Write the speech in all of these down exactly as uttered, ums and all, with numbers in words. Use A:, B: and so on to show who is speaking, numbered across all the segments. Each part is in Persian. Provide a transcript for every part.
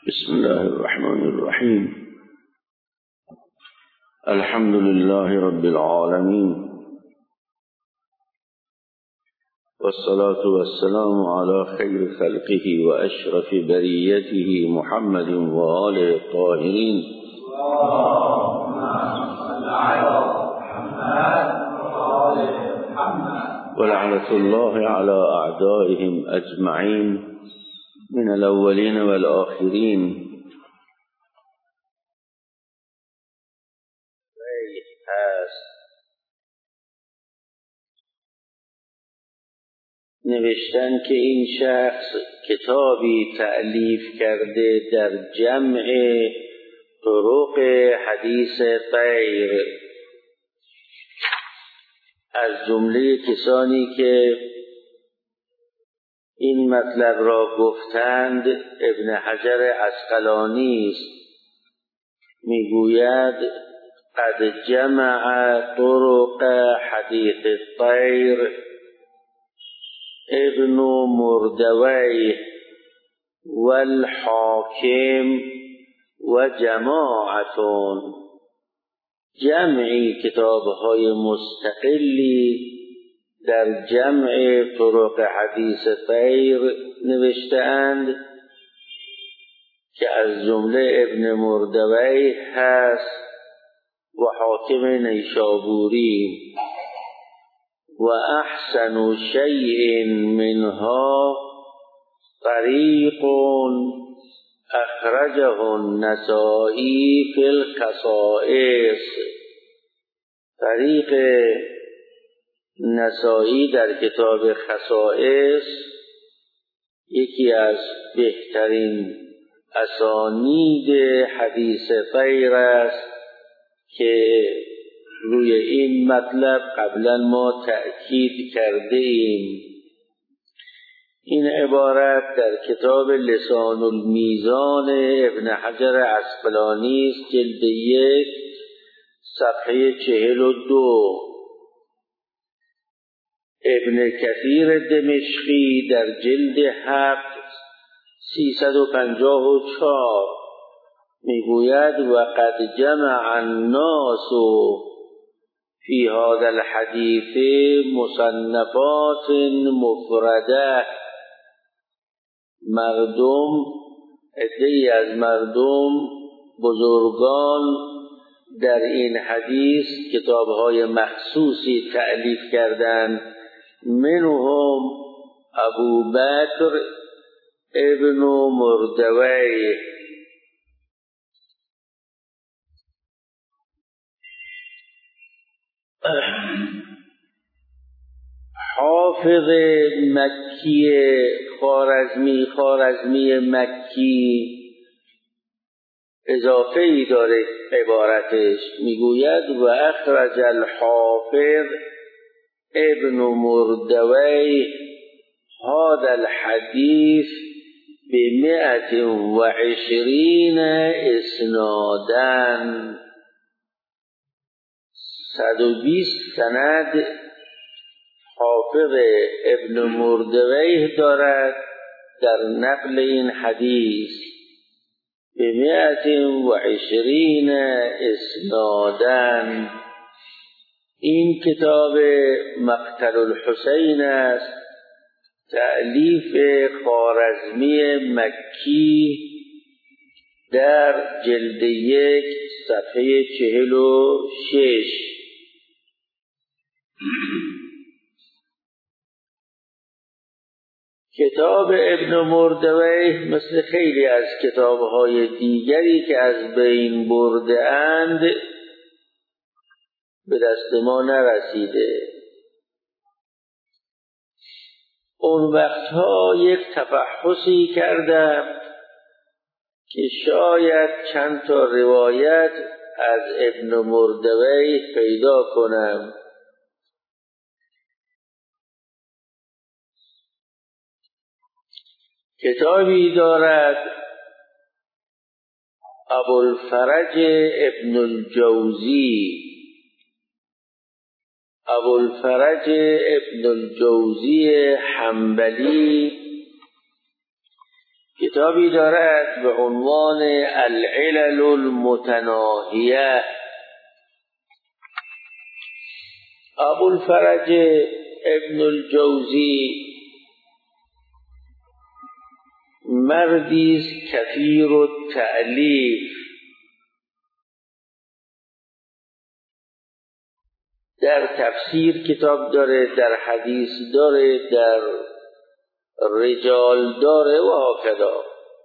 A: بسم الله الرحمن الرحيم. الحمد لله رب العالمين، والصلاة والسلام على خير خلقه وأشرف بريته محمد وآله الطاهرين. اللهم صل على محمد وآل محمد. ولعنة الله على أعدائهم أجمعين من الأولين والآخرين. نوشتن که این شخص کتابی تألیف کرده در جمع طرق حدیث طیر، از جمله کسانی که این مطلب را گفتند ابن حجر عسقلانی است. میگوید قد جمع طرق حدیث الطیر ابن مردویه والحاکم و جماعتون. جمعی کتابهای مستقلی در جمع طرق حدیث طیر نوشته‌اند که از جمله ابن مردویه هست و حاکم نیشابوری. و احسن شیء منها طریق اخرجه النسائی فی الخصائص. طریق نسائی در کتاب خصائص یکی از بهترین اسانید حدیث طیر است که روی این مطلب قبلا ما تأکید کرده ایم. این عبارت در کتاب لسان المیزان ابن حجر عسقلانی است، جلد یک صفحه چهل و دو. ابن کثیر دمشقی در جلد هفت سیصد و پنجاه و چهار میگوید و قد جمع الناس فی هذا الحدیث مصنفات مفرده. مردم، عده‌ای از مردم بزرگان در این حدیث کتاب‌های مخصوصی تألیف کردند. منهم ابو بکر ابن مردویه. حافظ مکی خوارزمی خوارزمی مکی اضافه ای داره عبارتش، میگوید و اخرج الحافظ ابن مردویه هذا الحدیث بمئت و عشرین اسنادن. صد و بیست سند حافظ ابن مردویه دارد در نقل این حدیث. بمئت و عشرین اسنادن. این کتاب مقتل الحسین است، تألیف خوارزمی مکی، در جلد یک صفحه چهل و شش. کتاب ابن مردویه مثل خیلی از کتابهای دیگری که از بین برده اند به دست ما نرسیده. اون وقتها یک تفحصی کردم که شاید چند تا روایت از ابن مردویه پیدا کنم. کتابی دارد ابوالفرج ابن الجوزی ابوالفرج ابن الجوزی حنبلی کتابی دارد به عنوان العلل المتناهیه. ابوالفرج ابن الجوزی مردی است کثیر التألیف، در تفسیر کتاب داره، در حدیث داره، در رجال داره و هکذا.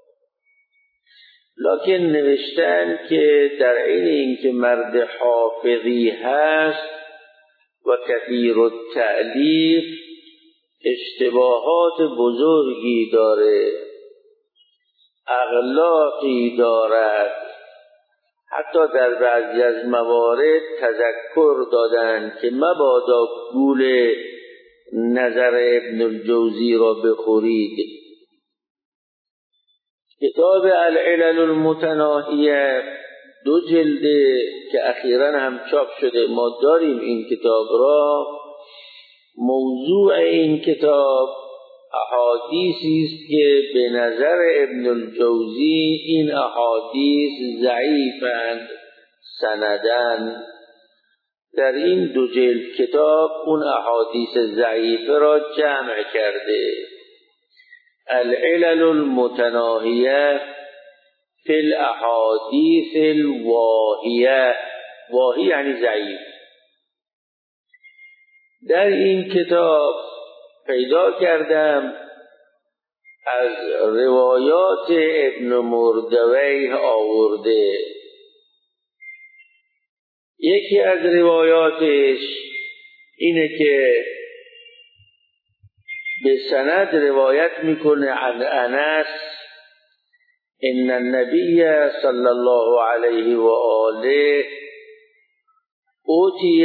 A: لکن نوشتن که در این اینکه مرد حافظی هست و کثیر التألیف اشتباهات بزرگی داره، اغلاقی دارد. حتی در بعضی از موارد تذکر دادند که مبادا گول نظر ابن الجوزی را بخورید. کتاب العلل المتناهیه دو جلده که اخیراً هم چاپ شده، ما داریم این کتاب را. موضوع این کتاب احادیثی است که به نظر ابن الجوزی این احادیث ضعیفند سندن. در این دو جلد کتاب اون احادیث ضعیفه را جمع کرده. العلل المتناهیه فی الاحادیث الواهیه، واهی یعنی ضعیف. در این کتاب پیدا کردم از روایات ابن مردویه آورده. یکی از روایاتش اینه که به سند روایت میکنه عن انس ان النبی صلی الله علیه و آله اوتی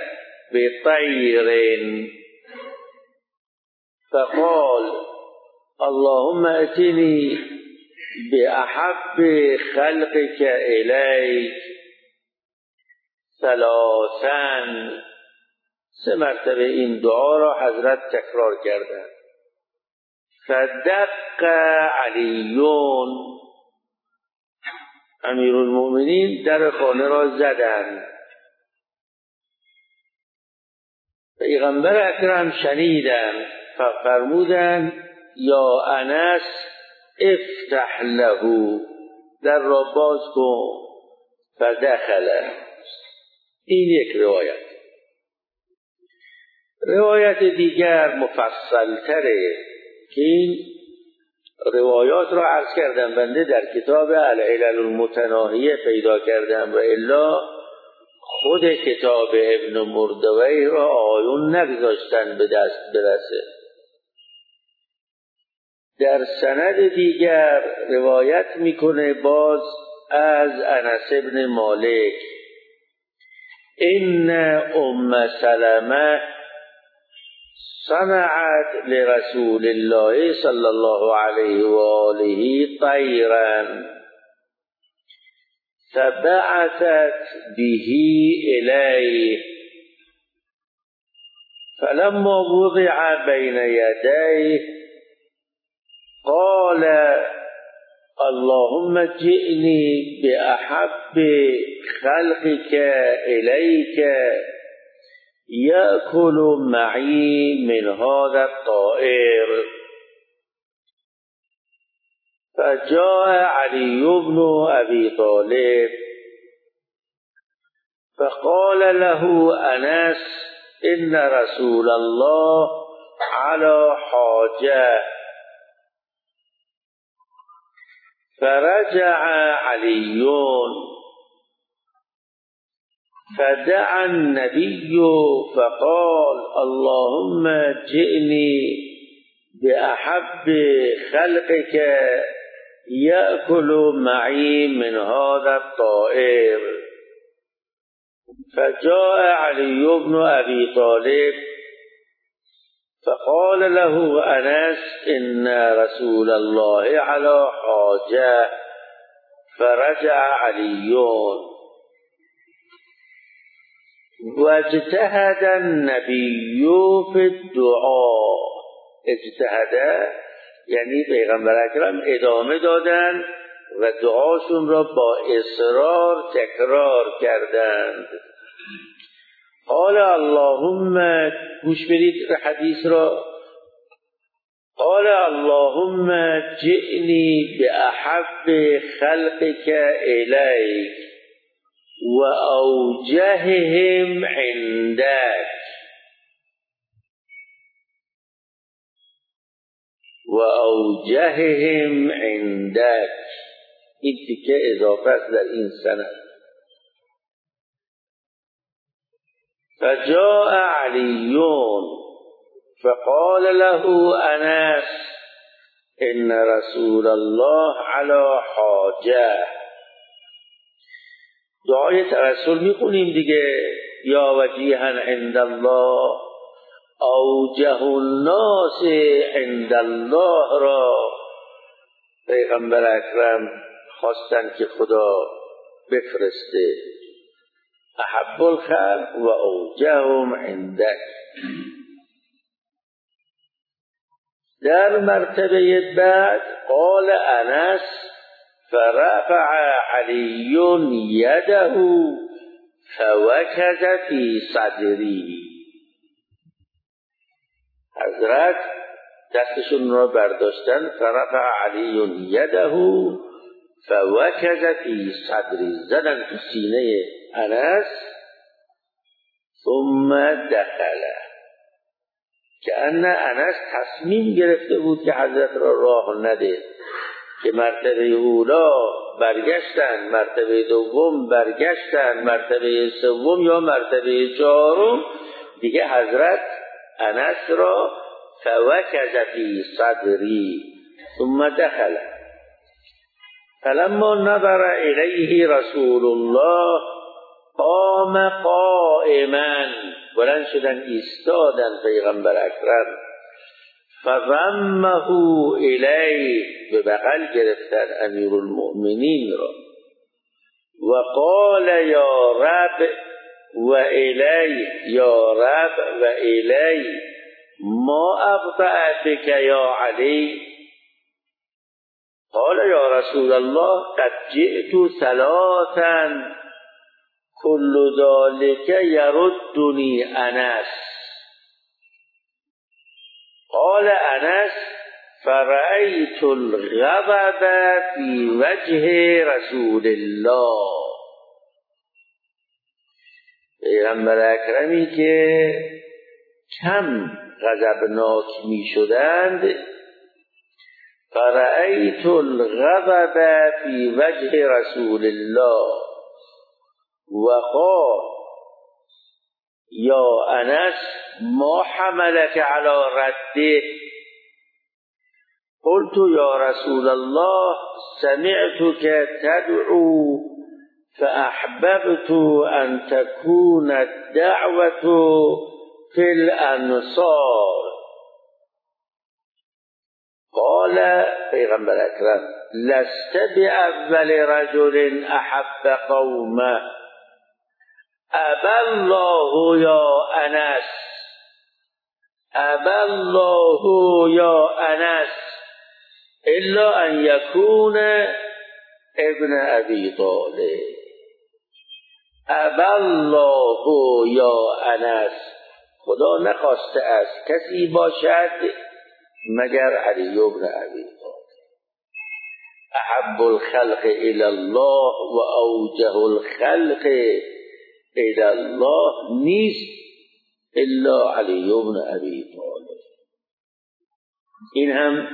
A: بطیر فقال اللهم اتنی باحب خلقك الیک ثلاثا. سه مرتبه این دعا را حضرت تکرار کردند. فدق علیون، امیرالمؤمنین در خانه را زدند. پیغمبر اکرم شنیدند، فرمودند یا انس افتح له، در را باز کن. فدخل. این یک روایت. روایت دیگر مفصل تره که این روایات را عرض کردم بنده در کتاب العلل المتناهیه پیدا کردم و الا خود کتاب ابن مردویه را آیون نگذاشتن به دست برسه. در سند دیگر روایت میکنه باز از انس ابن مالک ان ام سلمه صنعت لرسول الله صلی الله علیه و آله طیرا فبعثت به الیه فلما وضع بین یدیه قال اللهم جئني بأحب خلقك إليك يأكل معي من هذا الطائر. فجاء علي بن أبي طالب فقال له أنس إن رسول الله على حاجة. فرجع علي فدعا النبي فقال اللهم جئني بأحب خلقك يأكل معي من هذا الطائر. فجاء علي بن أبي طالب فقال له أنس إن رسول الله على حاجة. فرجع علي واجتهد النبي في الدعاء. اجتهد یعنی پیغمبر اکرم ادامه دادن و دعاشون را با اصرار تکرار کردند. قال اللهم، گوش بدید حدیث را، قال اللهم جئنی بأحب خلقك إليك وأوجههم عندك وأوجههم عندك. این تیکه اضافه است در این سند. فجاء علی فقال له انس ان رسول الله على حاجه. دعای توسل میخونیم دیگه، یا وجیها عند الله اوجه الناس عند الله را پیغمبر اکرم خواستن که خدا بفرسته. احب الخلق و اوجهم عندک. در مرتبه بعد قال انس فرفع علی یده فوکز فی صدری. حضرت دستشون را برداشتن، فرفع علی یده فوکز فی صدری، زدن تو سینه انس. ثم دخل، که ان انس تصمیم گرفته بود که حضرت را راه نده، که مرتبه اولا برگشتن، مرتبه دوم برگشتن، مرتبه سوم یا مرتبه چهارم دیگه حضرت انس را فوکز فی صدری. ثم دخل فلما نظر الیه رسول الله قام قائما، بلند شدن ایستادن پیغمبر اکرم. فضمه الیه، به بغل گرفتن امیر المؤمنین را. و قال یا رب و الیه، یا رب و الیه ما ابطأتک یا علی. قال یا رسول الله قد جئت ثلاثا كل ذلك يردني انس. قال انس فرأيت الغضب في وجه رسول الله. پیغمبر اکرمی که کم غضبناک می شدند، فرأيت الغضب في وجه رسول الله وقال یا انس ما حملك على رده. قلت یا رسول الله سمعتك تدعو فأحببت أن تكون الدعوة في الأنصار. قال پیغمبر اکرم لست بأول رجل أحب قومه ابى الله یا انس، ابى الله یا انس الا ان یکون ابن ابی طالب. ابى الله یا انس، خدا نخواسته است کسی باشد مگر علی ابن ابی طالب. احب الخلق الى الله و اوجه الخلق الى الله نیست الا علی ابن ابی طالب. این هم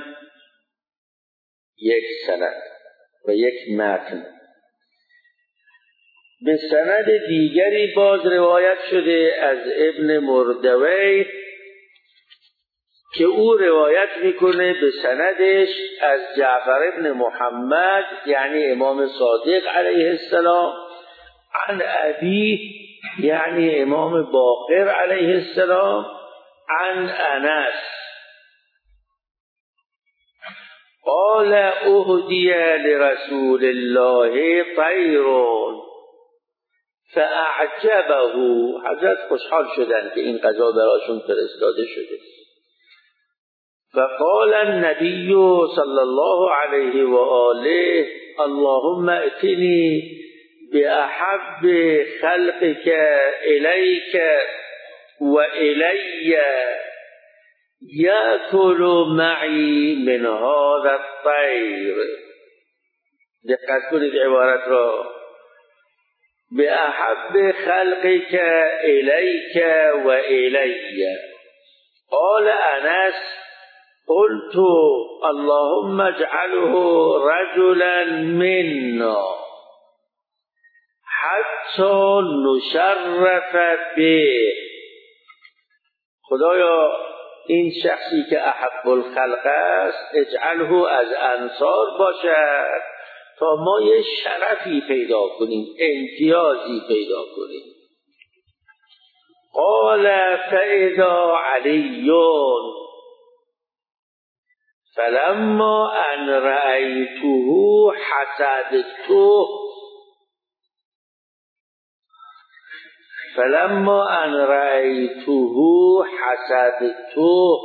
A: یک سند و یک متن. به سند دیگری باز روایت شده از ابن مردوی که او روایت میکنه به سندش از جعفر ابن محمد یعنی امام صادق علیه السلام، عن ابی یعنی امام باقر علیه السلام، عن انس قال اهدی لرسول الله طیر فاعجبه. حضرت خوشحال شدن که این قضا براشون فرستاده شده. فقال النبي صلى الله عليه وآله اللهم ائتني بأحب خلقك إليك وإلي يأكل معي من هذا الطير. دقت کنید عبارت را. بأحب خلقك إليك وإلي. قال أنس قلت اللهم اجعله رجلا منا حتی نشرف به. خدایا این شخصی که احب الخلق است اجعله از انصار باشد تا ما یه شرفی پیدا کنیم، امتیازی پیدا کنیم. قال فإذا علی فلما ان رأیته حسدته فلما ان رأیته حسدته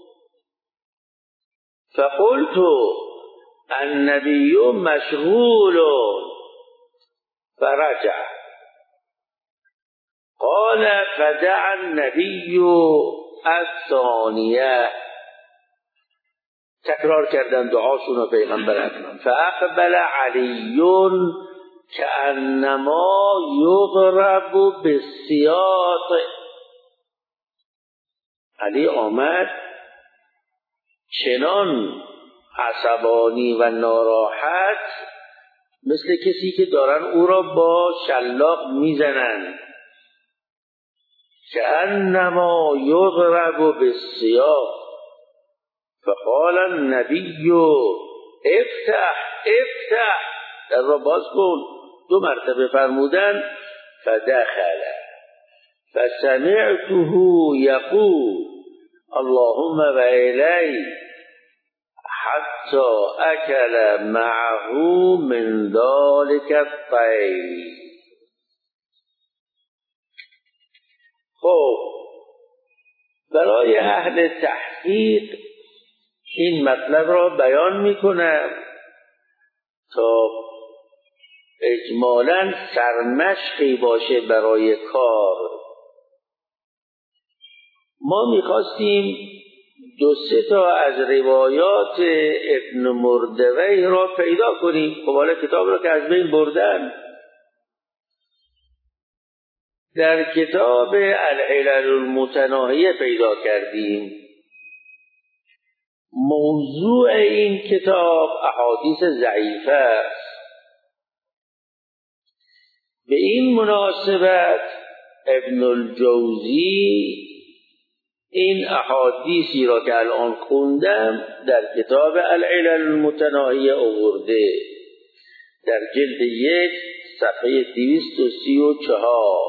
A: فقلت النبي مشغول فرجع. قال فدعا النبي الثانیه. تکرار کردن دعاشون رو پیغمبر اکرم. فاقبل علی کأنما یضرب بالسیاط. علی آمد چنان عصبانی و ناراحت مثل کسی که دارن او را با شلاق میزنن. کأنما یضرب بالسیاط. فقال النبی افتح افتح، در را باز کن. دو مرتبه فرمودن. فدخل فسمعته یقول اللهم و الی حتی اکل معه من ذلك الطیر. خب برای اهل تحقیق این مطلب را بیان میکنم تا اجمالاً سرمشقی باشه برای کار. ما میخواستیم دو سه تا از روایات ابن مردوی را پیدا کنیم. خب حالا کتاب را که از بین بردن. در کتاب العلل المتناهیه پیدا کردیم. موضوع این کتاب احادیث ضعیفه است. به این مناسبت ابن الجوزی این احادیثی را که الان خوندم در کتاب العلل المتناهیه آورده در جلد یک صفحه دویست و سی و چهار.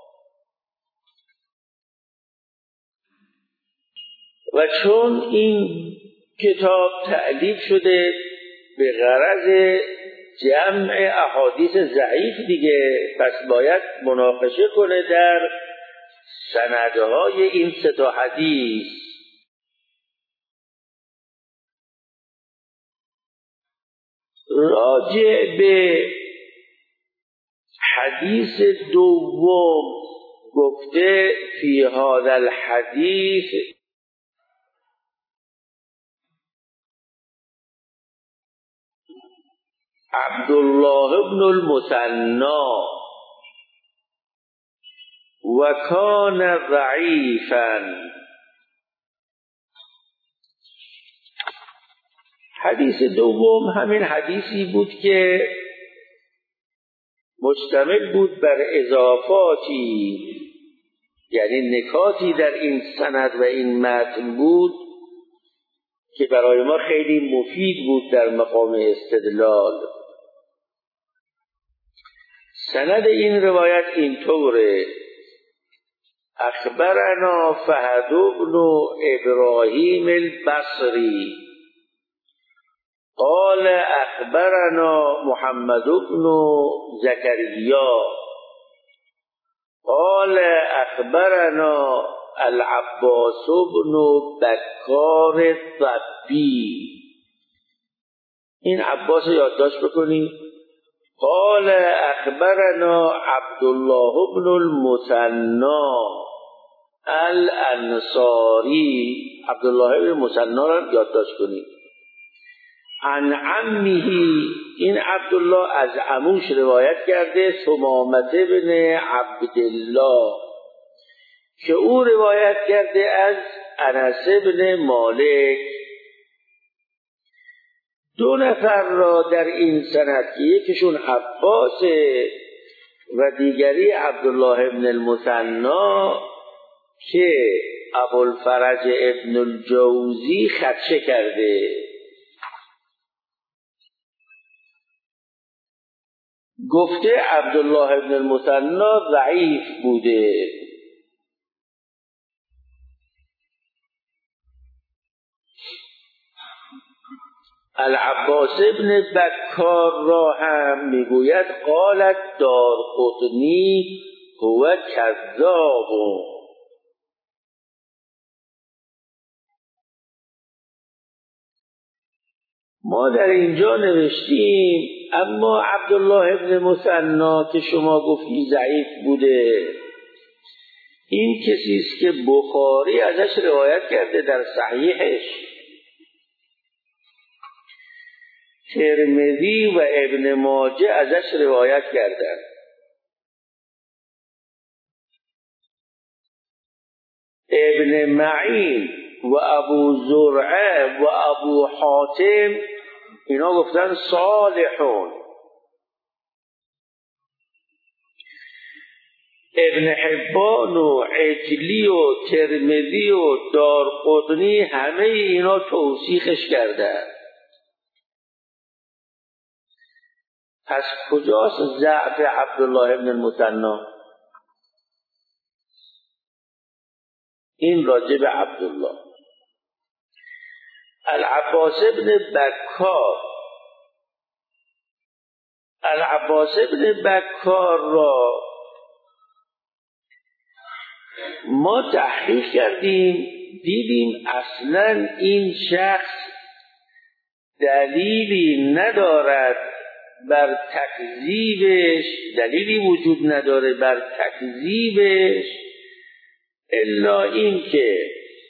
A: و چون این کتاب تألیف شده به غرض جمع احادیث ضعیف دیگه، پس باید مناقشه کنه در سندهای این سه تا حدیث. راجع به حدیث دوم گفته فی هذا الحدیث عبدالله بن المثنى و کان ضعیفا. حدیث دوم همین حدیثی بود که مشتمل بود بر اضافاتی، یعنی نکاتی در این سند و این متن بود که برای ما خیلی مفید بود در مقام استدلال. سند این روایت اینطوره: اخبرنا فهد بن ابراهیم البصری قال اخبرنا محمد بن زكريا قال اخبرنا العباس بن بکار الضبی. این عباس یادداشت بکنید. قال اخبرنا عبدالله بن المثنی الانصاری. عبدالله بن المثنی را یادداشت کنید. عن عمه، این عبدالله از عموش روایت کرده، ثمامه بن عبدالله، که او روایت کرده از انس بن مالک. دو نفر را در این سند که یکیشون عباس و دیگری عبدالله بن المثنی که ابوالفرج ابن الجوزی خدشه کرده. گفته عبدالله بن المثنی ضعیف بوده. العباس ابن بکار را هم میگوید قالت دارقطنی هو کذاب. ما در اینجا نوشتیم اما عبدالله ابن مثنی که شما گفتی ضعیف بوده، این کسی است که بخاری ازش روایت کرده در صحیحش. ترمذی و ابن ماجه ازش روایت کردند. ابن معین و ابو زرعه و ابو حاتم اینا گفتن صالحون. ابن حبان و عجلی و ترمذی و دارقطنی همه اینا توثیقش کردند. پس کجاست ضعف عبدالله ابن المثنی؟ این راجع به عبدالله. العباس ابن بکار، العباس ابن بکار را ما تحقیق کردیم، دیدیم اصلا این شخص دلیلی ندارد بر تکذیبش، دلیلی وجود نداره بر تکذیبش الا این که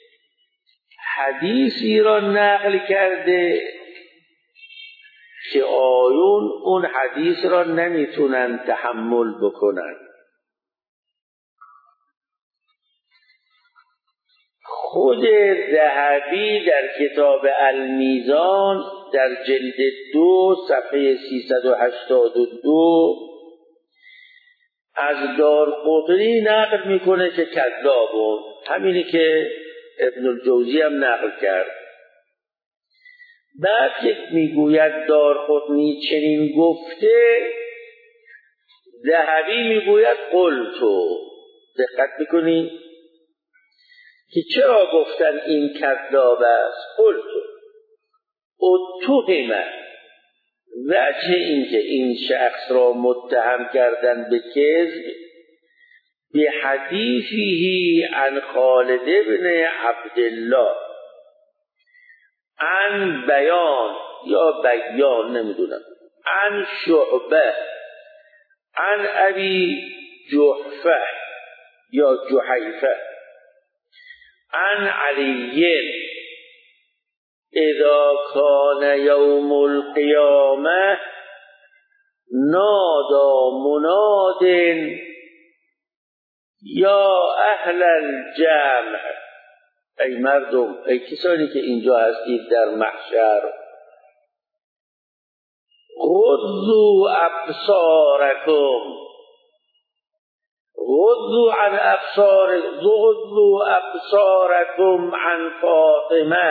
A: حدیثی را نقل کرده که آیون اون حدیث را نمیتونن تحمل بکنن. خود ذهبی در کتاب المیزان در جلد دو صفحه سیصد و هشتاد و دو از دارقطنی نقل میکنه که کذابون، همینی که ابن الجوزی هم نقل کرد. بعد که میگوید دارقطنی چنین گفته، ذهبی میگوید قلتو. دقت میکنی که چرا گفتن این کذاب است؟ قلتو اتهمه، وجه این که این شخص را متهم کردن به کذب به حدیثی عن خالد بن عبدالله عن بیان یا بیان نمیدونم عن شعبه عن ابی جحفه یا جحیفه عن علی اذا کان یوم القیامه نادا مناد یا اهل الجمع. ای مردم، ای کسانی که اینجا هستید در محشر، غضوا ابصارکم، غضوا عن ابصار غضوا ابصارکم عن فاطمه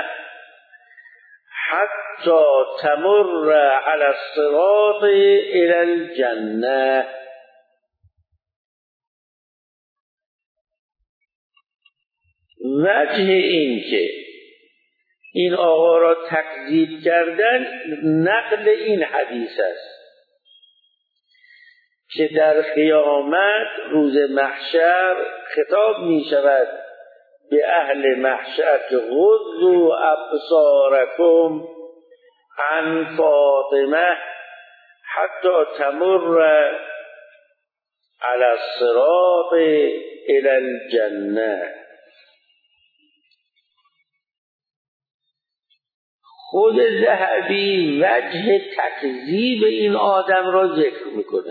A: حتی تمر علی الصراط الی الجنه. وجه این که این آقا را تکذیب کردن نقل این حدیث است که در قیامت روز محشر خطاب می شود به اهل محشر که غضوا ابصارکم عن فاطمه حتی تمر علی الصراط الی الجنه. خود ذهبی وجه تکذیب این آدم را ذکر میکنه.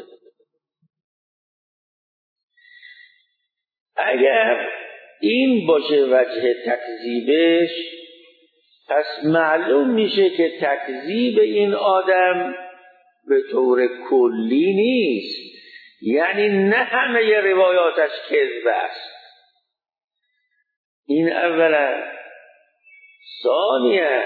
A: اگر این باشه وجه تکذیبش، پس معلوم میشه که تکذیب این آدم به طور کلی نیست، یعنی نه همه روایاتش کذب است. این اولا. ثانیا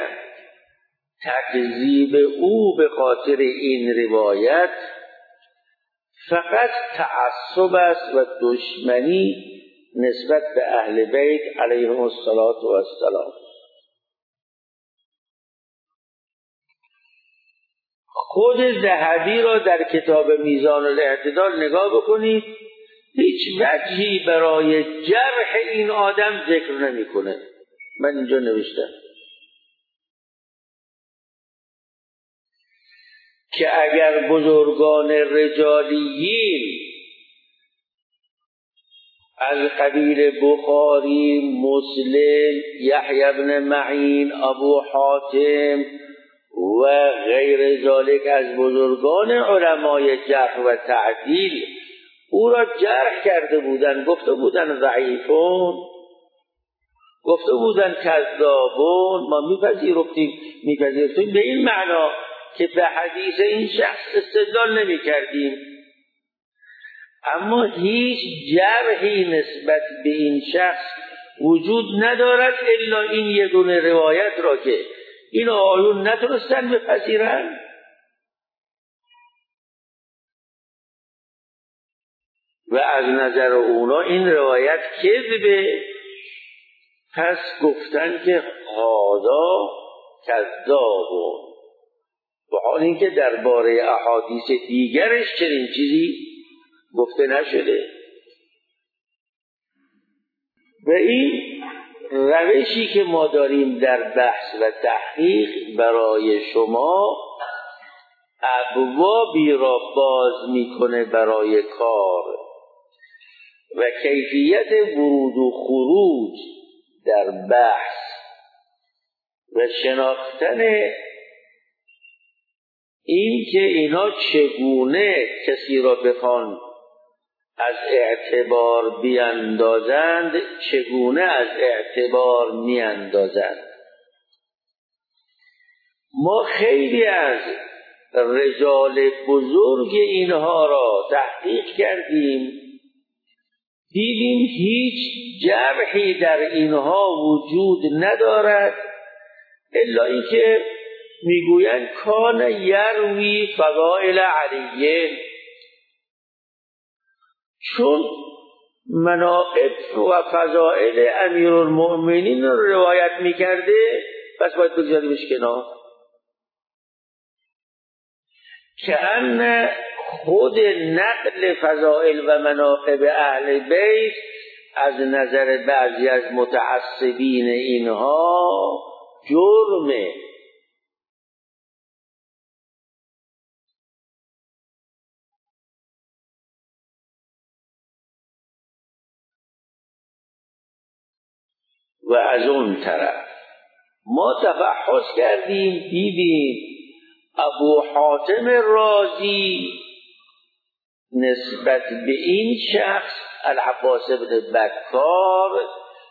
A: تکذیب او به خاطر این روایت فقط تعصب است و دشمنی نسبت به اهل بیت علیهم السلام. خود ذهبی را در کتاب میزان الاعتدال نگاه بکنید، هیچ وجهی برای جرح این آدم ذکر نمی‌کنه. من اینجا نوشتم که اگر بزرگان رجالیین از قبیل بخاری، مسلم، یحیی بن معین، ابو حاتم و غیر ذالک از بزرگان علمای جرح و تعدیل او را جرح کرده بودند، گفته بودند ضعیفون، گفته بودند کذابون، ما میپذیرفتیم میپذیرفتیم به این معنا که به حدیث این شخص استدلال نمی کردیم، اما هیچ جرحی نسبت به این شخص وجود ندارد الا این یه دونه روایت را که این آیون نتونستن بپذیرن و از نظر اونا این روایت کذبه، پس گفتن که هذا کذابون، و حال اینکه درباره احادیث دیگرش چنین چیزی گفته نشده. و این روشی که ما داریم در بحث و تحقیق برای شما ابوابی را باز میکنه برای کار و کیفیت ورود و خروج در بحث و شناختن این که اینا چگونه کسی را بخوان از اعتبار بیاندازند، چگونه از اعتبار میاندازند. ما خیلی از رجال بزرگ اینها را تحقیق کردیم، دیدیم هیچ جرحی در اینها وجود ندارد الا اینکه میگویند کان یروی فضائل علیه، چون مناقب و فضائل امیرالمؤمنین رو روایت میکرده پس باید بگذاریمش کنار. که ان خود نقل فضائل و مناقب اهل بیت از نظر بعضی از متعصبین اینها جرمه. و از اون طرف ما تفحص کردیم، دیدیم ابو حاتم رازی نسبت به این شخص العباس بن بکار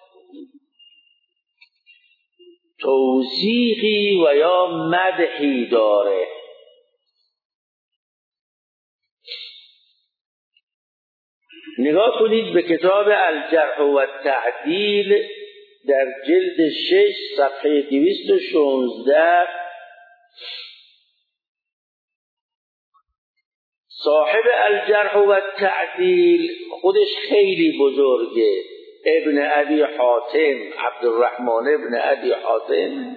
A: توثیقی و یا مدحی داره. نگاه کنید به کتاب الجرح و التعدیل در جلد شش صفحه دویست و شانزده صاحب الجرح و التعدیل خودش خیلی بزرگه، ابن ابی حاتم، عبدالرحمن ابن ابی حاتم،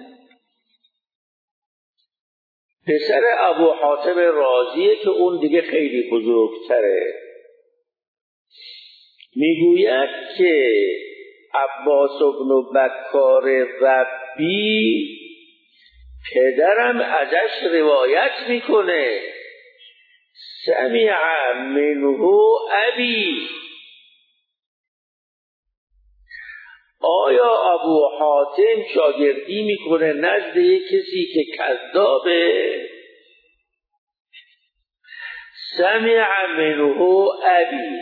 A: پسر ابو حاتم رازیه که اون دیگه خیلی بزرگتره. میگوید که عباس بن بکار ربی پدرم ازش روایت میکنه سمع منه ابی. آیا ابو حاتم شاگردی میکنه نزد کسی که کذابه؟ سمع منه ابی.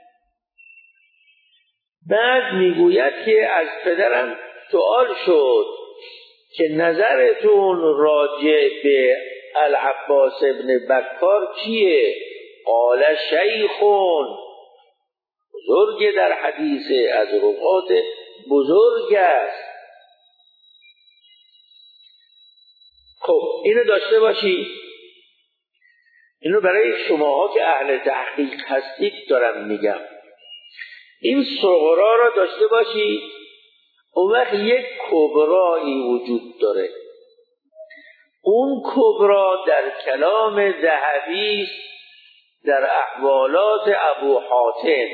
A: بعد میگوید که از پدرم سوال شد که نظرتون راجع به العباس ابن بکار چیه؟ قال شیخون، بزرگ در حدیث، از روات بزرگ است. خب اینو داشته باشی، اینو برای شماها که اهل تحقیق هستید دارم میگم. این صغرا را داشته باشی، اون وقت یک کبرایی وجود داره. اون کبرا در کلام ذهبی در احوالات ابو حاتم.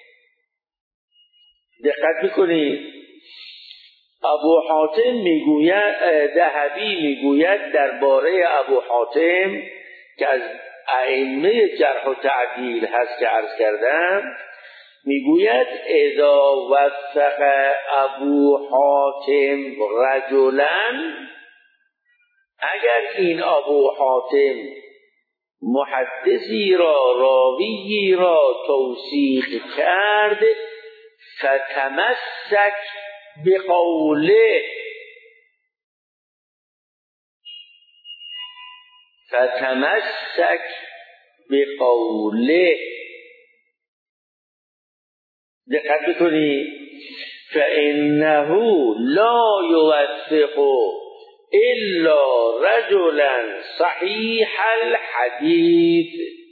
A: دقت میکنید ابو حاتم میگوید، ذهبی میگوید درباره ابو حاتم که از ائمه جرح و تعدیل هست که عرض کردم، میگوید اذا وثق ابو حاتم رجلا، اگر این ابو حاتم محدثی را، راویی را توثیق کرد، فتمسک بقوله، فتمسک بقوله. دقت بکنید فانه لا یوثق الا رجلا صحیح الحدیث.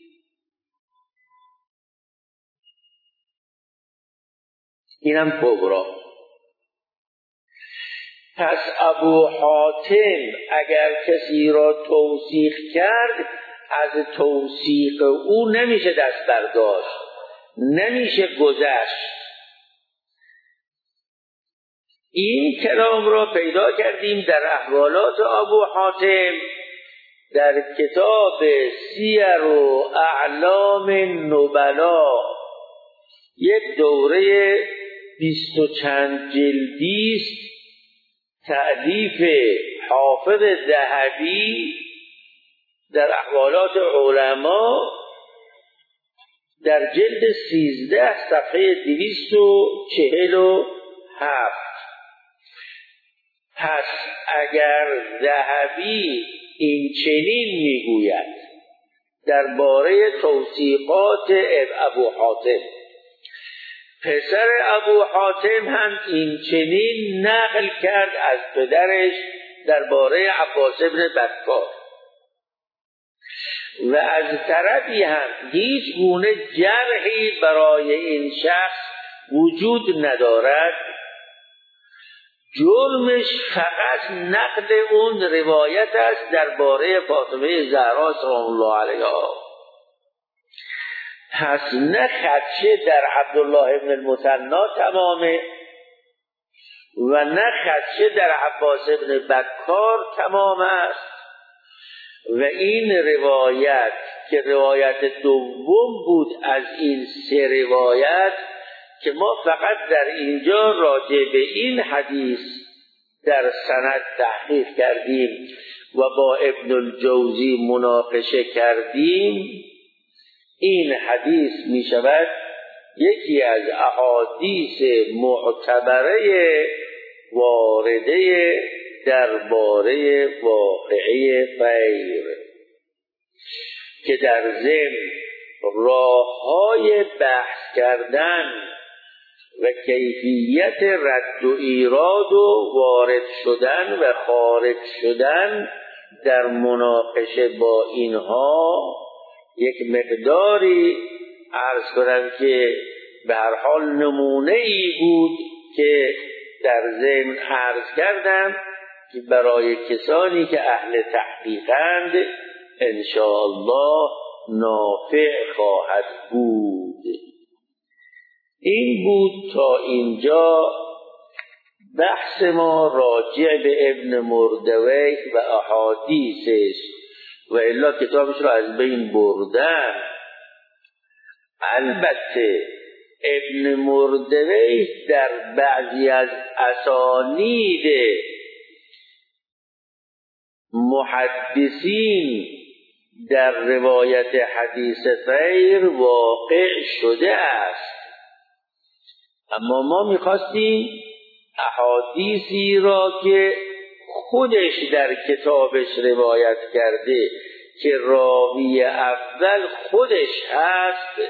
A: اینم کبرا. پس ابو حاتم اگر کسی را توثیق کرد، از توثیق او نمیشه دست برداشت، نمیشه گذشت. این کلام را پیدا کردیم در احوالات ابو حاتم در کتاب سیر و اعلام نبلا، یک دوره بیست و چند جلدی است، تألیف حافظ ذهبی در احوالات علما، در جلد سیزده صفحه دویست و چهل و هفت. پس اگر ذهبی این چنین میگوید درباره توثیقات ابو حاتم، پسر ابو حاتم هم این چنین نقل کرد از پدرش درباره عباس ابن بکار، و از طرفی هم هیچ گونه جرحی برای این شخص وجود ندارد، جرمش فقط نقل اون روایت است درباره فاطمه زهرا سلام الله علیها. پس نه خدشه در عبدالله ابن المثنی تمامه و نه خدشه در عباس ابن بکار تمام است، و این روایت که روایت دوم بود از این سه روایت که ما فقط در اینجا راجع به این حدیث در سند تحقیق کردیم و با ابن الجوزی مناقشه کردیم، این حدیث می شود یکی از احادیث معتبره وارده درباره واقعه غیر که در ضمن راه‌های بحث کردن و کیفیت رد و ایراد و وارد شدن و خارج شدن در مناقشه با اینها یک مقداری عرض کنم که به هر حال نمونه ای بود که در ضمن عرض کردم که برای کسانی که اهل تحقیقند انشاءالله نافع خواهد بود. این بود تا اینجا بحث ما راجع به ابن مردویه و احادیثش و الا کتابش را از بین بردن. البته ابن مردویه در بعضی از اسانید محدثین در روایت حدیث غیر واقع شده است، اما ما میخواستیم احادیثی را که خودش در کتابش روایت کرده که راوی اول خودش هست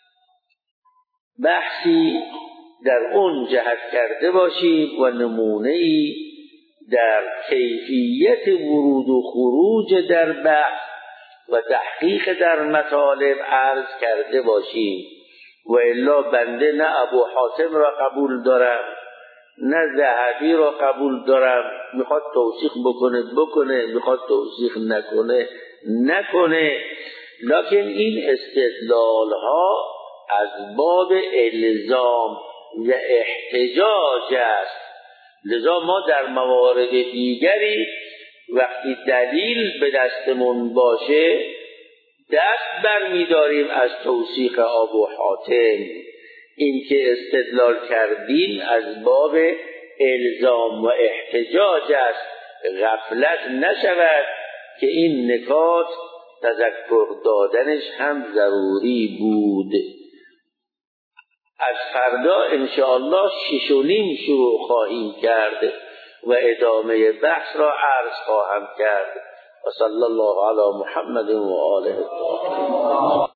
A: بحثی در اون جهت کرده باشیم و نمونه‌ای در کیفیت ورود و خروج در بحث و تحقیق در مطالب عرض کرده باشیم. و الا بنده نه ابو حاتم را قبول دارم نه ذهبی را قبول دارم، میخواد توثیق بکنه بکنه، میخواد توثیق نکنه نکنه. لکن این استدلال ها از باب الزام و احتجاج است. لذا ما در موارد دیگری وقتی دلیل به دستمون باشه دست برمی‌داریم از توثیق ابو حاتم. این که استدلال کردین از باب الزام و احتجاج است، غفلت نشود که این نکات تذکر دادنش هم ضروری بود. از فردا انشاءالله شش و نیم شروع خواهیم کرد و ادامه بحث را عرض خواهم کرد. و صلی الله علی محمد و آله الطاهرین.